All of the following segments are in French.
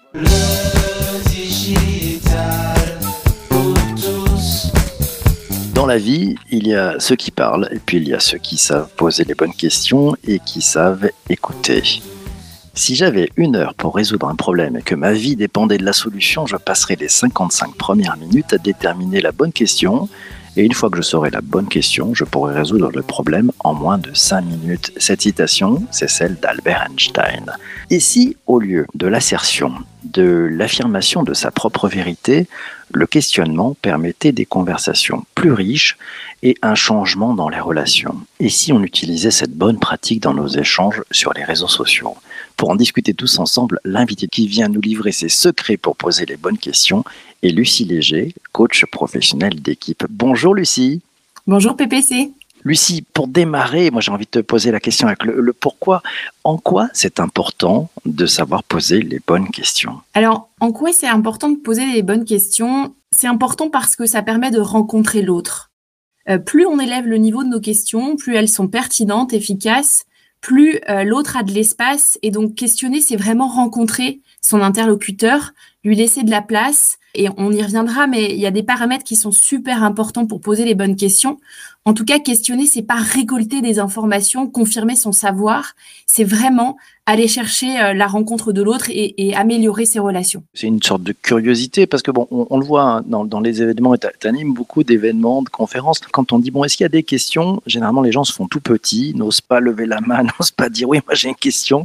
Le digital pour tous. Dans la vie, il y a ceux qui parlent et puis il y a ceux qui savent poser les bonnes questions et qui savent écouter. Si j'avais 1 heure pour résoudre un problème et que ma vie dépendait de la solution, je passerais les 55 premières minutes à déterminer la bonne question. Et une fois que je saurai la bonne question, je pourrai résoudre le problème en moins de 5 minutes. Cette citation, c'est celle d'Albert Einstein. Et si, au lieu de l'assertion, de l'affirmation de sa propre vérité, le questionnement permettait des conversations plus riches et un changement dans les relations? Et si on utilisait cette bonne pratique dans nos échanges sur les réseaux sociaux? Pour en discuter tous ensemble, l'invité qui vient nous livrer ses secrets pour poser les bonnes questions est Lucie Léger, coach professionnel d'équipe. Bonjour Lucie. Bonjour PPC. Lucie, pour démarrer, moi j'ai envie de te poser la question avec le pourquoi. En quoi c'est important de savoir poser les bonnes questions? Alors, en quoi c'est important de poser les bonnes questions? C'est important parce que ça permet de rencontrer l'autre. Plus on élève le niveau de nos questions, plus elles sont pertinentes, efficaces, plus l'autre a de l'espace. Et donc, questionner, c'est vraiment rencontrer son interlocuteur, lui laisser de la place. Et on y reviendra, mais il y a des paramètres qui sont super importants pour poser les bonnes questions. En tout cas, questionner, c'est pas récolter des informations, confirmer son savoir. C'est vraiment aller chercher la rencontre de l'autre et améliorer ses relations. C'est une sorte de curiosité parce que bon, on le voit hein, dans les événements, et tu animes beaucoup d'événements, de conférences. Quand on dit bon, est-ce qu'il y a des questions? Généralement, les gens se font tout petits, n'osent pas lever la main, n'osent pas dire oui, moi j'ai une question.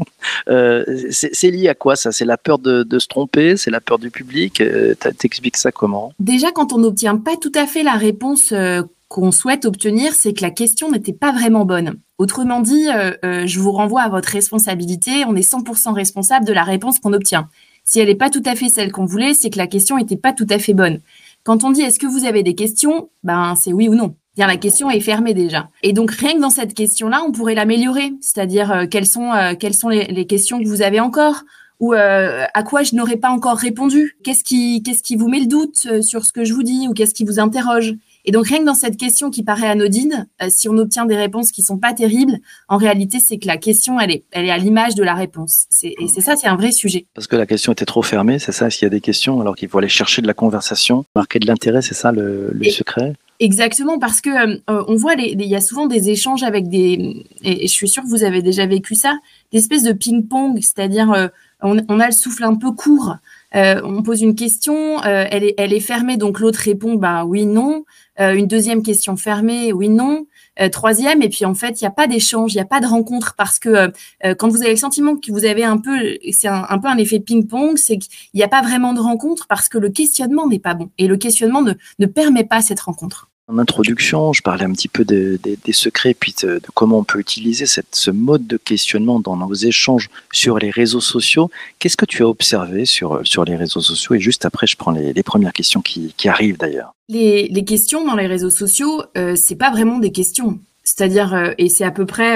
C'est lié à quoi ça? C'est la peur de se tromper? C'est la peur du public? T'expliques ça comment? Déjà, quand on n'obtient pas tout à fait la réponse qu'on souhaite obtenir, c'est que la question n'était pas vraiment bonne. Autrement dit, je vous renvoie à votre responsabilité. On est 100% responsable de la réponse qu'on obtient. Si elle n'est pas tout à fait celle qu'on voulait, c'est que la question n'était pas tout à fait bonne. Quand on dit « est-ce que vous avez des questions ?» Ben, c'est oui ou non. Bien, la question est fermée déjà. Et donc, rien que dans cette question-là, on pourrait l'améliorer. C'est-à-dire, quelles sont les questions que vous avez encore ? Ou à quoi je n'aurais pas encore répondu? Qu'est-ce qui vous met le doute sur ce que je vous dis? Ou qu'est-ce qui vous interroge? Et donc, rien que dans cette question qui paraît anodine, si on obtient des réponses qui sont pas terribles, en réalité, c'est que la question, elle est à l'image de la réponse. Et c'est ça, c'est un vrai sujet. Parce que la question était trop fermée, c'est ça? S'il y a des questions, alors qu'il faut aller chercher de la conversation, marquer de l'intérêt, c'est ça le secret? Exactement, parce que on voit, il y a souvent des échanges avec et je suis sûre que vous avez déjà vécu ça, des espèces de ping-pong, c'est-à-dire on a le souffle un peu court. On pose une question, elle est fermée, donc l'autre répond bah oui, non. Une deuxième question fermée, oui, non. Troisième, et puis en fait, il n'y a pas d'échange, il n'y a pas de rencontre, parce que quand vous avez le sentiment que vous avez un peu, c'est un peu un effet ping-pong, c'est qu'il n'y a pas vraiment de rencontre parce que le questionnement n'est pas bon. Et le questionnement ne permet pas cette rencontre. En introduction, je parlais un petit peu des secrets, puis de comment on peut utiliser ce mode de questionnement dans nos échanges sur les réseaux sociaux. Qu'est-ce que tu as observé sur les réseaux sociaux? Et juste après, je prends les premières questions qui arrivent d'ailleurs. Les questions dans les réseaux sociaux, c'est pas vraiment des questions. C'est-à-dire, et c'est à peu près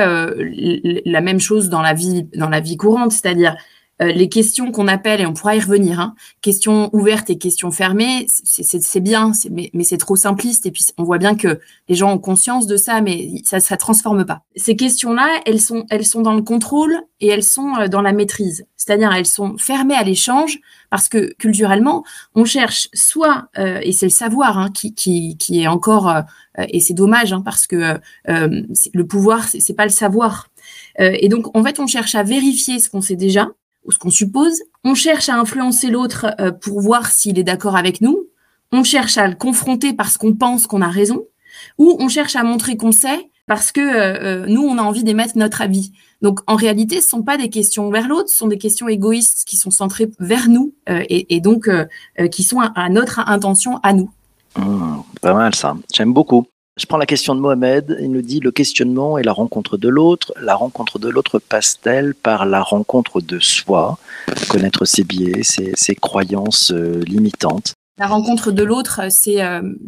la même chose dans la vie courante, c'est-à-dire les questions qu'on appelle, et on pourra y revenir, hein, questions ouvertes et questions fermées, c'est bien, mais c'est trop simpliste. Et puis on voit bien que les gens ont conscience de ça, mais ça transforme pas. Ces questions-là, elles sont dans le contrôle et elles sont dans la maîtrise. C'est-à-dire elles sont fermées à l'échange parce que culturellement, on cherche soit et c'est le savoir hein, qui est encore et c'est dommage hein, parce que le pouvoir c'est pas le savoir. Et donc en fait, on cherche à vérifier ce qu'on sait déjà ou ce qu'on suppose. On cherche à influencer l'autre pour voir s'il est d'accord avec nous. On cherche à le confronter parce qu'on pense qu'on a raison. Ou on cherche à montrer qu'on sait parce que nous, on a envie d'émettre notre avis. Donc, en réalité, ce ne sont pas des questions vers l'autre, ce sont des questions égoïstes qui sont centrées vers nous et donc qui sont à notre intention, à nous. Pas mal ça, j'aime beaucoup. Je prends la question de Mohamed, il nous dit le questionnement et la rencontre de l'autre. La rencontre de l'autre passe-t-elle par la rencontre de soi, connaître ses biais, ses croyances limitantes? La rencontre de l'autre, c'est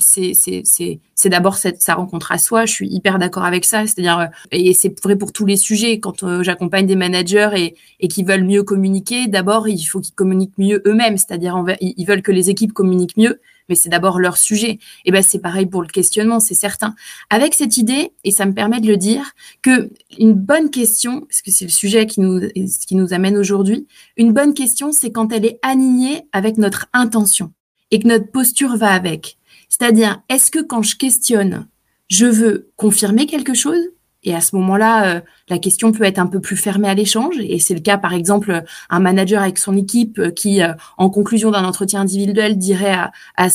d'abord sa rencontre à soi. Je suis hyper d'accord avec ça. C'est-à-dire, et c'est vrai pour tous les sujets. Quand j'accompagne des managers et qui veulent mieux communiquer, d'abord, il faut qu'ils communiquent mieux eux-mêmes. C'est-à-dire, ils veulent que les équipes communiquent mieux, mais c'est d'abord leur sujet. Et ben, c'est pareil pour le questionnement, c'est certain. Avec cette idée, et ça me permet de le dire, que une bonne question, parce que c'est le sujet qui nous amène aujourd'hui, une bonne question, c'est quand elle est alignée avec notre intention et que notre posture va avec. C'est-à-dire, est-ce que quand je questionne, je veux confirmer quelque chose? Et à ce moment-là, la question peut être un peu plus fermée à l'échange. Et c'est le cas, par exemple, un manager avec son équipe qui, en conclusion d'un entretien individuel, dirait à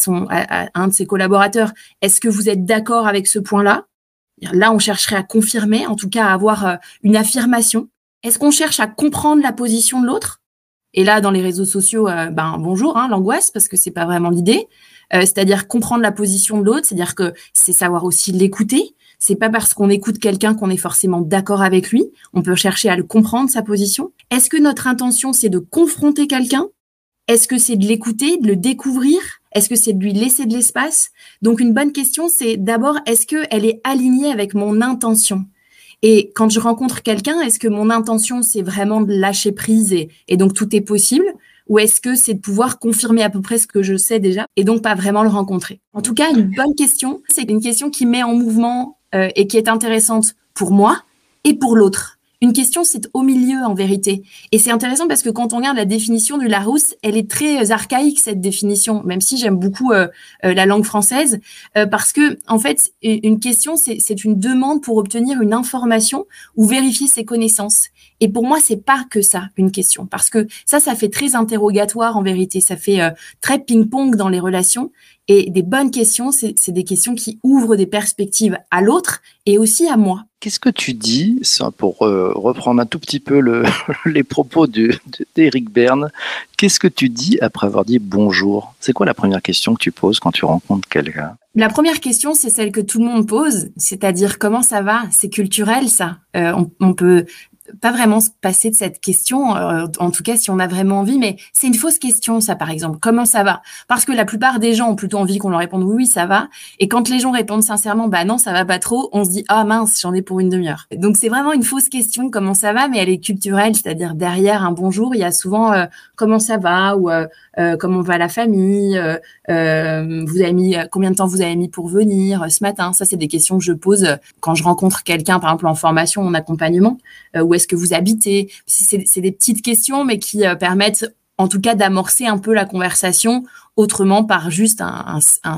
un de ses collaborateurs, est-ce que vous êtes d'accord avec ce point-là? Là, on chercherait à confirmer, en tout cas à avoir une affirmation. Est-ce qu'on cherche à comprendre la position de l'autre? Et là, dans les réseaux sociaux, bonjour, l'angoisse, parce que c'est pas vraiment l'idée. C'est-à-dire comprendre la position de l'autre, c'est-à-dire que c'est savoir aussi l'écouter. C'est pas parce qu'on écoute quelqu'un qu'on est forcément d'accord avec lui. On peut chercher à le comprendre, sa position. Est-ce que notre intention, c'est de confronter quelqu'un? Est-ce que c'est de l'écouter, de le découvrir? Est-ce que c'est de lui laisser de l'espace? Donc, une bonne question, c'est d'abord, est-ce qu'elle est alignée avec mon intention? Et quand je rencontre quelqu'un, est-ce que mon intention, c'est vraiment de lâcher prise et donc tout est possible? Ou est-ce que c'est de pouvoir confirmer à peu près ce que je sais déjà et donc pas vraiment le rencontrer? En tout cas, une bonne question, c'est une question qui met en mouvement et qui est intéressante pour moi et pour l'autre. Une question, c'est au milieu en vérité. Et c'est intéressant parce que quand on regarde la définition du Larousse, elle est très archaïque, cette définition, même si j'aime beaucoup la langue française, parce que en fait, une question, c'est une demande pour obtenir une information ou vérifier ses connaissances. Et pour moi, c'est pas que ça, une question, parce que ça fait très interrogatoire en vérité, ça fait très ping-pong dans les relations. Et des bonnes questions, c'est des questions qui ouvrent des perspectives à l'autre et aussi à moi. Qu'est-ce que tu dis, ça, pour reprendre un tout petit peu les propos d'Éric Berne, qu'est-ce que tu dis après avoir dit bonjour? C'est quoi la première question que tu poses quand tu rencontres quelqu'un? La première question, c'est celle que tout le monde pose, c'est-à-dire comment ça va? C'est culturel, ça. On peut pas vraiment se passer de cette question, en tout cas si on a vraiment envie, mais c'est une fausse question ça par exemple, comment ça va? Parce que la plupart des gens ont plutôt envie qu'on leur réponde oui ça va, et quand les gens répondent sincèrement bah non ça va pas trop, on se dit ah mince j'en ai pour une demi-heure. Donc c'est vraiment une fausse question comment ça va, mais elle est culturelle, c'est-à-dire derrière un bonjour il y a souvent comment ça va ou comment va la famille, vous avez mis combien de temps vous avez mis pour venir ce matin. Ça c'est des questions que je pose quand je rencontre quelqu'un par exemple en formation, en accompagnement, où est-ce que vous habitez. C'est des petites questions mais qui permettent en tout cas d'amorcer un peu la conversation autrement par juste un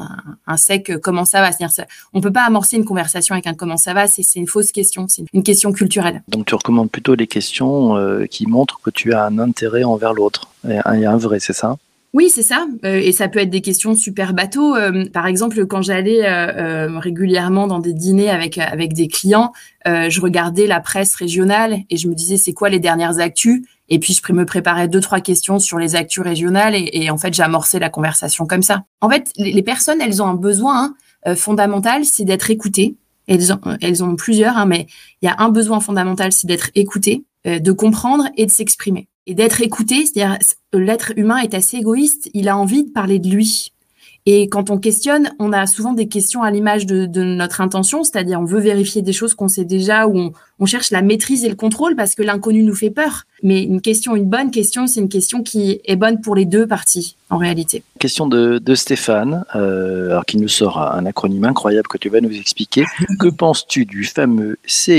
sec comment ça va. C'est-à-dire on peut pas amorcer une conversation avec un comment ça va, c'est une fausse question, c'est une question culturelle. Donc tu recommandes plutôt les questions qui montrent que tu as un intérêt envers l'autre et un vrai, c'est ça? Oui, c'est ça. Et ça peut être des questions super bateaux. Par exemple, quand j'allais régulièrement dans des dîners avec des clients, je regardais la presse régionale et je me disais c'est quoi les dernières actus. Et puis je me préparais 2-3 questions sur les actus régionales et en fait j'amorçais la conversation comme ça. En fait, les personnes elles ont un besoin fondamental, c'est d'être écoutées. Elles ont plusieurs, mais il y a un besoin fondamental, c'est d'être écoutées, de comprendre et de s'exprimer. Et d'être écouté, c'est-à-dire l'être humain est assez égoïste, il a envie de parler de lui. Et quand on questionne, on a souvent des questions à l'image de notre intention, c'est-à-dire on veut vérifier des choses qu'on sait déjà ou on cherche la maîtrise et le contrôle parce que l'inconnu nous fait peur. Mais une bonne question, c'est une question qui est bonne pour les deux parties en réalité. Question de Stéphane, alors qu'il nous sort un acronyme incroyable que tu vas nous expliquer. Que penses-tu du fameux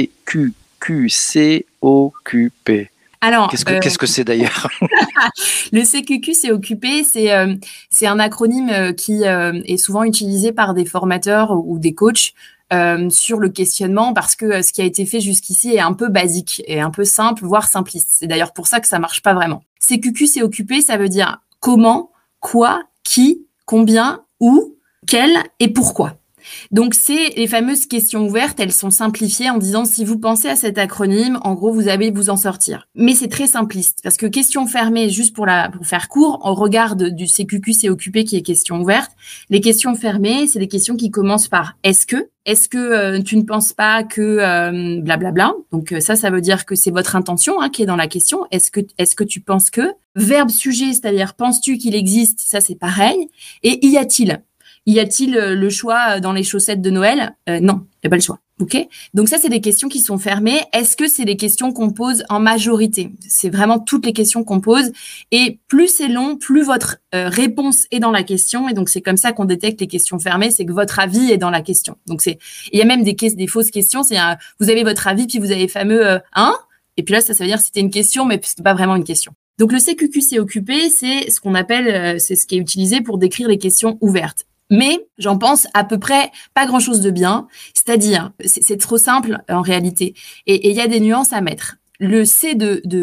CQQ-COQP? Alors, qu'est-ce que c'est d'ailleurs? Le CQQ, c'est occupé, c'est un acronyme qui est souvent utilisé par des formateurs ou des coachs sur le questionnement parce que ce qui a été fait jusqu'ici est un peu basique et un peu simple, voire simpliste. C'est d'ailleurs pour ça que ça marche pas vraiment. CQQ, c'est occupé, ça veut dire comment, quoi, qui, combien, où, quel et pourquoi. Donc, c'est les fameuses questions ouvertes. Elles sont simplifiées en disant si vous pensez à cet acronyme, en gros, vous allez vous en sortir. Mais c'est très simpliste parce que question fermée, juste pour faire court, on regarde du CQQ, c'est occupé qui est question ouverte. Les questions fermées, c'est des questions qui commencent par est-ce que tu ne penses pas que blablabla. Donc ça veut dire que c'est votre intention qui est dans la question. Est-ce que tu penses que verbe sujet, c'est-à-dire penses-tu qu'il existe, ça c'est pareil. Et y a-t-il le choix dans les chaussettes de Noël? Non, il n'y a pas le choix. Ok. Donc ça, c'est des questions qui sont fermées. Est-ce que c'est des questions qu'on pose en majorité? C'est vraiment toutes les questions qu'on pose. Et plus c'est long, plus votre réponse est dans la question. Et donc c'est comme ça qu'on détecte les questions fermées, c'est que votre avis est dans la question. Donc il y a même des fausses questions. C'est vous avez votre avis, puis vous avez les fameux et puis là, ça veut dire que c'était une question, mais c'était pas vraiment une question. Donc le CQQ c'est occupé, c'est ce qu'on appelle, c'est ce qui est utilisé pour décrire les questions ouvertes. Mais j'en pense à peu près pas grand-chose de bien, c'est-à-dire c'est trop simple en réalité, et il y a des nuances à mettre. Le C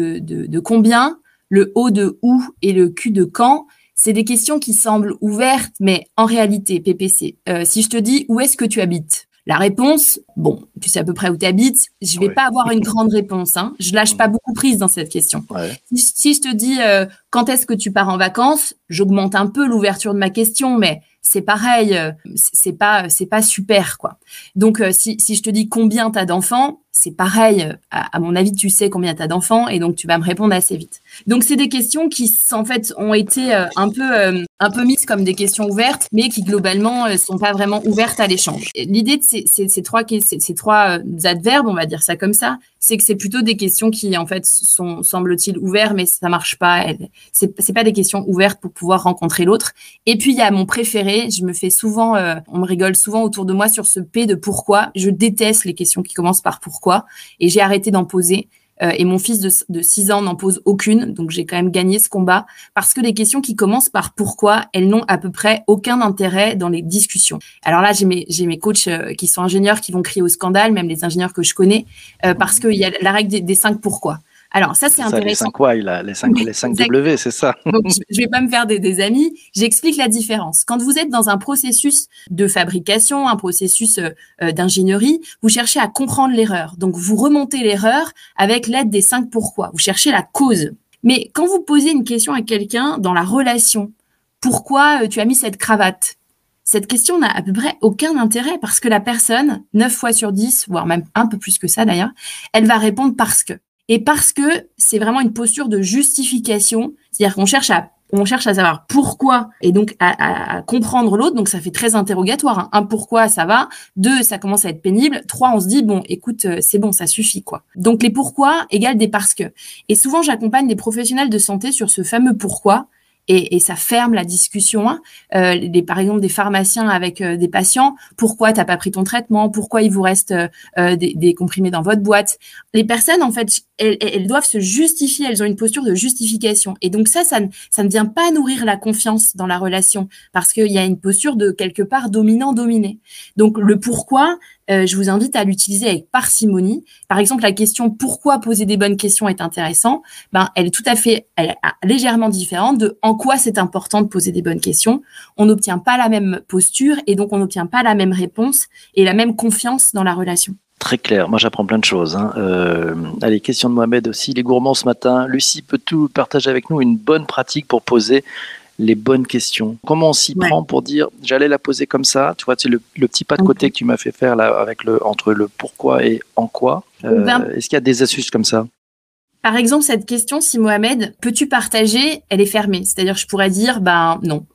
de combien, le O de où et le Q de quand, c'est des questions qui semblent ouvertes, mais en réalité, PPC, si je te dis où est-ce que tu habites, la réponse, bon, tu sais à peu près où tu habites, je vais pas avoir une grande réponse. Je lâche pas beaucoup prise dans cette question. Ouais. Si je te dis quand est-ce que tu pars en vacances, j'augmente un peu l'ouverture de ma question, mais c'est pareil, c'est pas super quoi. Donc si je te dis combien t'as d'enfants, c'est pareil. À mon avis, tu sais combien t'as d'enfants et donc tu vas me répondre assez vite. Donc c'est des questions qui en fait ont été un peu mises comme des questions ouvertes, mais qui globalement sont pas vraiment ouvertes à l'échange. L'idée de ces trois adverbes, on va dire ça comme ça, c'est que c'est plutôt des questions qui en fait sont semble-t-il ouvertes, mais ça marche pas. C'est pas des questions ouvertes pour pouvoir rencontrer l'autre. Et puis il y a mon préféré. Je me fais souvent, on me rigole souvent autour de moi sur ce P de pourquoi. Je déteste les questions qui commencent par pourquoi, et j'ai arrêté d'en poser. Et mon fils de 6 ans n'en pose aucune, donc j'ai quand même gagné ce combat, parce que les questions qui commencent par pourquoi, elles n'ont à peu près aucun intérêt dans les discussions. Alors là, j'ai mes coachs qui sont ingénieurs qui vont crier au scandale, même les ingénieurs que je connais, parce qu'il y a la règle des 5 pourquoi. Alors ça, c'est intéressant. Les 5 why, là, les 5 W, c'est ça. Donc, je vais pas me faire des amis. J'explique la différence. Quand vous êtes dans un processus de fabrication, un processus d'ingénierie, vous cherchez à comprendre l'erreur. Donc, vous remontez l'erreur avec l'aide des 5 pourquoi. Vous cherchez la cause. Mais quand vous posez une question à quelqu'un dans la relation, pourquoi tu as mis cette cravate? Cette question n'a à peu près aucun intérêt parce que la personne, 9 fois sur 10, voire même un peu plus que ça d'ailleurs, elle va répondre parce que. Et parce que c'est vraiment une posture de justification, c'est-à-dire qu'on cherche à savoir pourquoi et donc à comprendre l'autre. Donc ça fait très interrogatoire. Un pourquoi, ça va. 2, ça commence à être pénible. 3, on se dit bon, écoute, c'est bon, ça suffit quoi. Donc les pourquoi égale des parce que. Et souvent j'accompagne des professionnels de santé sur ce fameux pourquoi. Et ça ferme la discussion. Par exemple, des pharmaciens avec des patients. Pourquoi t'as pas pris ton traitement? Pourquoi il vous reste des comprimés dans votre boîte? Les personnes, en fait, elles doivent se justifier. Elles ont une posture de justification. Et donc ça ne vient pas nourrir la confiance dans la relation parce qu'il y a une posture de quelque part dominant-dominé. Donc le pourquoi, je vous invite à l'utiliser avec parcimonie. Par exemple, la question pourquoi poser des bonnes questions est intéressant. Elle est légèrement différente de en quoi c'est important de poser des bonnes questions. On n'obtient pas la même posture et donc on n'obtient pas la même réponse et la même confiance dans la relation. Très clair. Moi, j'apprends plein de choses. Allez, question de Mohamed aussi. Il est gourmand ce matin. Lucie, peux-tu partager avec nous une bonne pratique pour poser les bonnes questions? Comment on s'y prend pour dire j'allais la poser comme ça? Tu vois, c'est le petit pas de côté que tu m'as fait faire là avec entre le pourquoi et en quoi. Est-ce qu'il y a des astuces comme ça? Par exemple, cette question, si Mohamed, peux-tu partager, elle est fermée. C'est-à-dire, je pourrais dire, non.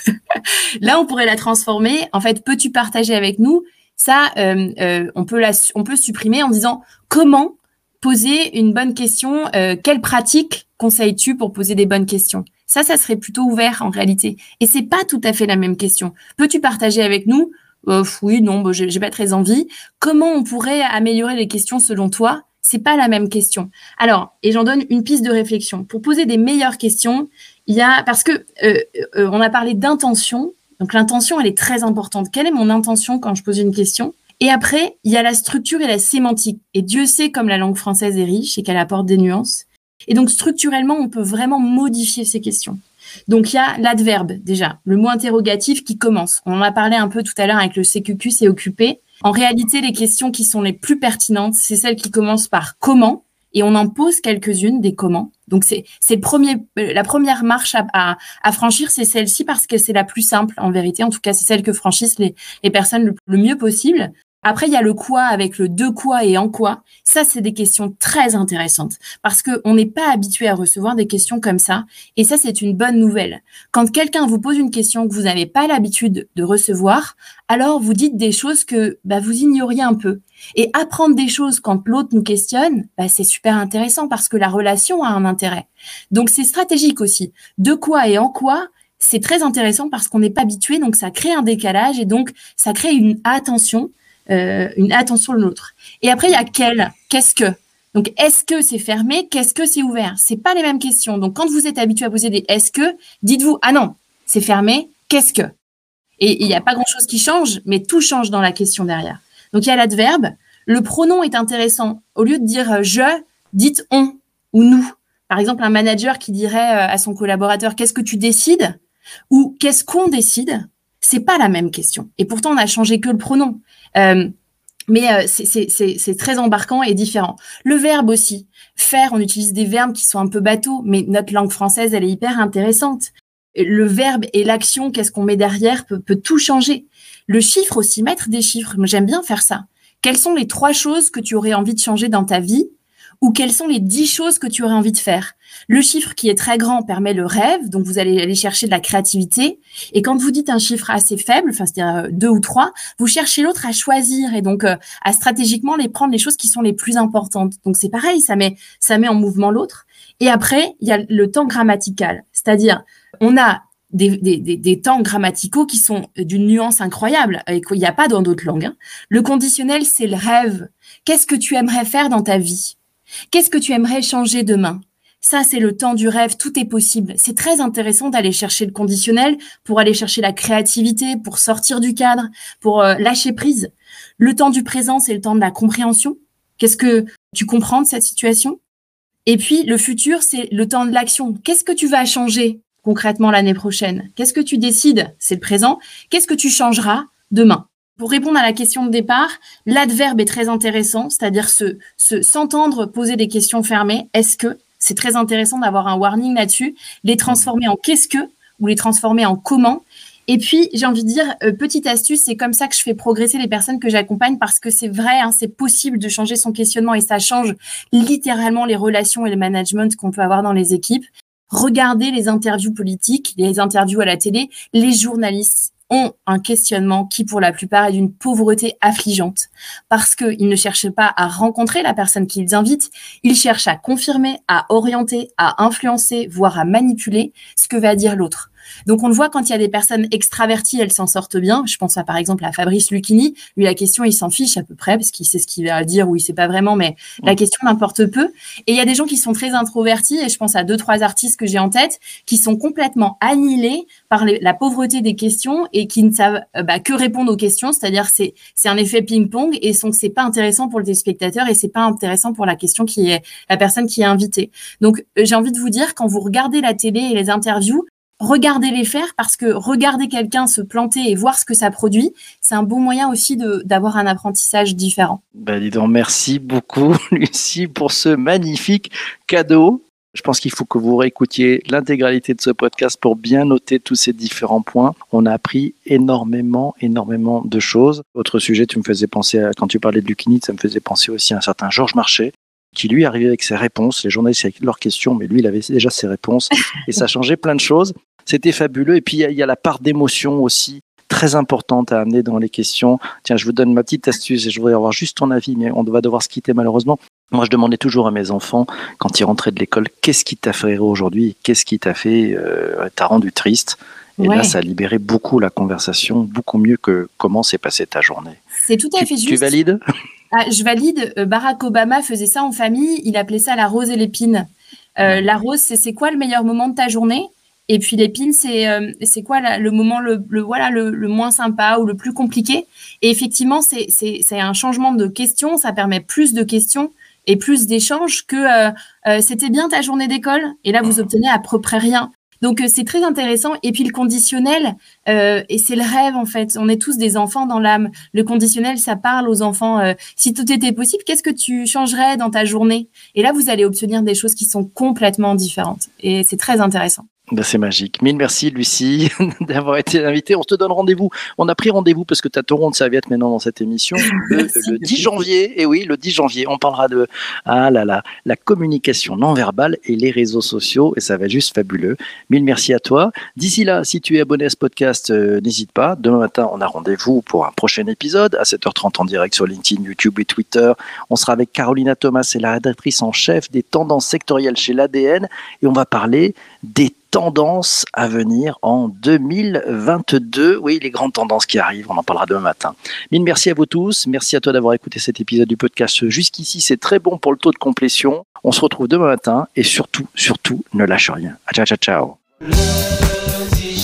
Là, on pourrait la transformer. En fait, peux-tu partager avec nous? Ça, on peut supprimer en disant comment poser une bonne question. Quelle pratique conseilles-tu pour poser des bonnes questions? Ça serait plutôt ouvert en réalité. Et c'est pas tout à fait la même question. Peux-tu partager avec nous? Oui, non, j'ai pas très envie. Comment on pourrait améliorer les questions selon toi? C'est pas la même question. Alors, et j'en donne une piste de réflexion. Pour poser des meilleures questions, parce que on a parlé d'intention. Donc l'intention, elle est très importante. Quelle est mon intention quand je pose une question? Et après, il y a la structure et la sémantique. Et Dieu sait comme la langue française est riche et qu'elle apporte des nuances. Et donc structurellement, on peut vraiment modifier ces questions. Donc, il y a l'adverbe, déjà, le mot interrogatif qui commence. On en a parlé un peu tout à l'heure avec le CQQ, c'est occupé. En réalité, les questions qui sont les plus pertinentes, c'est celles qui commencent par comment, et on en pose quelques-unes des comment. Donc, c'est la première marche à franchir, c'est celle-ci parce que c'est la plus simple, en vérité. En tout cas, c'est celle que franchissent les personnes le mieux possible. Après, il y a le quoi avec le de quoi et en quoi. Ça, c'est des questions très intéressantes parce que on n'est pas habitué à recevoir des questions comme ça. Et ça, c'est une bonne nouvelle. Quand quelqu'un vous pose une question que vous n'avez pas l'habitude de recevoir, alors vous dites des choses que vous ignoriez un peu. Et apprendre des choses quand l'autre nous questionne, c'est super intéressant parce que la relation a un intérêt. Donc, c'est stratégique aussi. De quoi et en quoi, c'est très intéressant parce qu'on n'est pas habitué. Donc, ça crée un décalage et donc, ça crée une attention de l'autre. Et après, il y a qu'est-ce que. Donc, est-ce que c'est fermé? Qu'est-ce que c'est ouvert? C'est pas les mêmes questions. Donc, quand vous êtes habitué à poser des est-ce que, dites-vous, ah non, c'est fermé, qu'est-ce que? Et il n'y a pas grand-chose qui change, mais tout change dans la question derrière. Donc, il y a l'adverbe. Le pronom est intéressant. Au lieu de dire je, dites on ou nous. Par exemple, un manager qui dirait à son collaborateur, qu'est-ce que tu décides? Ou qu'est-ce qu'on décide? C'est pas la même question. Et pourtant, on a changé que le pronom. Mais c'est très embarquant et différent. Le verbe aussi. Faire, on utilise des verbes qui sont un peu bateaux, mais notre langue française, elle est hyper intéressante. Le verbe et l'action, qu'est-ce qu'on met derrière, peut tout changer. Le chiffre aussi, mettre des chiffres. Moi, j'aime bien faire ça. Quelles sont les 3 choses que tu aurais envie de changer dans ta vie? Ou quelles sont les 10 choses que tu aurais envie de faire? Le chiffre qui est très grand permet le rêve, donc vous allez aller chercher de la créativité. Et quand vous dites un chiffre assez faible, c'est-à-dire 2 ou 3, vous cherchez l'autre à choisir et donc à stratégiquement prendre les choses qui sont les plus importantes. Donc c'est pareil, ça met en mouvement l'autre. Et après, il y a le temps grammatical, c'est-à-dire on a des temps grammaticaux qui sont d'une nuance incroyable et qu'il n'y a pas dans d'autres langues. Hein. Le conditionnel, c'est le rêve. Qu'est-ce que tu aimerais faire dans ta vie? Qu'est-ce que tu aimerais changer demain? Ça, c'est le temps du rêve, tout est possible. C'est très intéressant d'aller chercher le conditionnel pour aller chercher la créativité, pour sortir du cadre, pour lâcher prise. Le temps du présent, c'est le temps de la compréhension. Qu'est-ce que tu comprends de cette situation? Et puis, le futur, c'est le temps de l'action. Qu'est-ce que tu vas changer concrètement l'année prochaine? Qu'est-ce que tu décides? C'est le présent. Qu'est-ce que tu changeras demain? Pour répondre à la question de départ, l'adverbe est très intéressant, c'est-à-dire s'entendre poser des questions fermées. Est-ce que c'est très intéressant d'avoir un warning là-dessus, les transformer en qu'est-ce que ou les transformer en comment. Et puis, j'ai envie de dire, petite astuce, c'est comme ça que je fais progresser les personnes que j'accompagne parce que c'est vrai, hein, c'est possible de changer son questionnement et ça change littéralement les relations et le management qu'on peut avoir dans les équipes. Regardez les interviews politiques, les interviews à la télé, les journalistes ont un questionnement qui, pour la plupart, est d'une pauvreté affligeante parce qu'ils ne cherchent pas à rencontrer la personne qu'ils invitent, ils cherchent à confirmer, à orienter, à influencer, voire à manipuler ce que va dire l'autre. Donc, on le voit quand il y a des personnes extraverties, elles s'en sortent bien. Je pense par exemple à Fabrice Lucchini. Lui, la question, il s'en fiche à peu près parce qu'il sait ce qu'il va dire ou il sait pas vraiment, mais la question n'importe peu. Et il y a des gens qui sont très introvertis et je pense à 2-3 artistes que j'ai en tête qui sont complètement annihilés par la pauvreté des questions et qui ne savent que répondre aux questions. C'est-à-dire, c'est un effet ping-pong et donc c'est pas intéressant pour le téléspectateur et c'est pas intéressant pour la question qui est la personne qui est invitée. Donc, j'ai envie de vous dire, quand vous regardez la télé et les interviews, regardez-les faire parce que regarder quelqu'un se planter et voir ce que ça produit, c'est un bon moyen aussi d'avoir un apprentissage différent. Dis donc, merci beaucoup Lucie pour ce magnifique cadeau. Je pense qu'il faut que vous réécoutiez l'intégralité de ce podcast pour bien noter tous ces différents points. On a appris énormément de choses. Autre sujet, tu me faisais penser quand tu parlais de Lucchini, ça me faisait penser aussi à un certain Georges Marchais, qui lui arrivait avec ses réponses, les journalistes avec leurs questions, mais lui, il avait déjà ses réponses et ça changeait plein de choses. C'était fabuleux. Et puis, il y a la part d'émotion aussi très importante à amener dans les questions. Tiens, je vous donne ma petite astuce et je voudrais avoir juste ton avis, mais on va devoir se quitter malheureusement. Moi, je demandais toujours à mes enfants, quand ils rentraient de l'école, qu'est-ce qui t'a fait rire aujourd'hui? Qu'est-ce qui t'a rendu triste? Et là, ça a libéré beaucoup la conversation, beaucoup mieux que comment s'est passée ta journée. C'est tout à fait juste. Tu valides? Je valide. Barack Obama faisait ça en famille. Il appelait ça la rose et l'épine. La rose, c'est quoi le meilleur moment de ta journée? Et puis l'épine, c'est quoi le moment le moins sympa ou le plus compliqué? Et effectivement, c'est un changement de questions. Ça permet plus de questions et plus d'échanges que c'était bien ta journée d'école. Et là, vous obtenez à peu près rien. Donc, c'est très intéressant. Et puis, le conditionnel, et c'est le rêve, en fait. On est tous des enfants dans l'âme. Le conditionnel, ça parle aux enfants. Si tout était possible, qu'est-ce que tu changerais dans ta journée? Et là, vous allez obtenir des choses qui sont complètement différentes. Et c'est très intéressant. Ben, c'est magique. Mille merci, Lucie, d'avoir été invitée. On te donne rendez-vous. On a pris rendez-vous parce que tu as ton rond de serviette maintenant dans cette émission. Le 10 janvier. Et oui, le 10 janvier. On parlera de la communication non verbale et les réseaux sociaux. Et ça va être juste fabuleux. Mille merci à toi. D'ici là, si tu es abonné à ce podcast, n'hésite pas. Demain matin, on a rendez-vous pour un prochain épisode à 7h30 en direct sur LinkedIn, YouTube et Twitter. On sera avec Carolina Thomas, c'est la rédactrice en chef des tendances sectorielles chez l'ADN. Et on va parler des tendances à venir en 2022. Oui, les grandes tendances qui arrivent, on en parlera demain matin. Mille merci à vous tous. Merci à toi d'avoir écouté cet épisode du podcast jusqu'ici. C'est très bon pour le taux de complétion. On se retrouve demain matin et surtout, ne lâche rien. Ciao, ciao, ciao.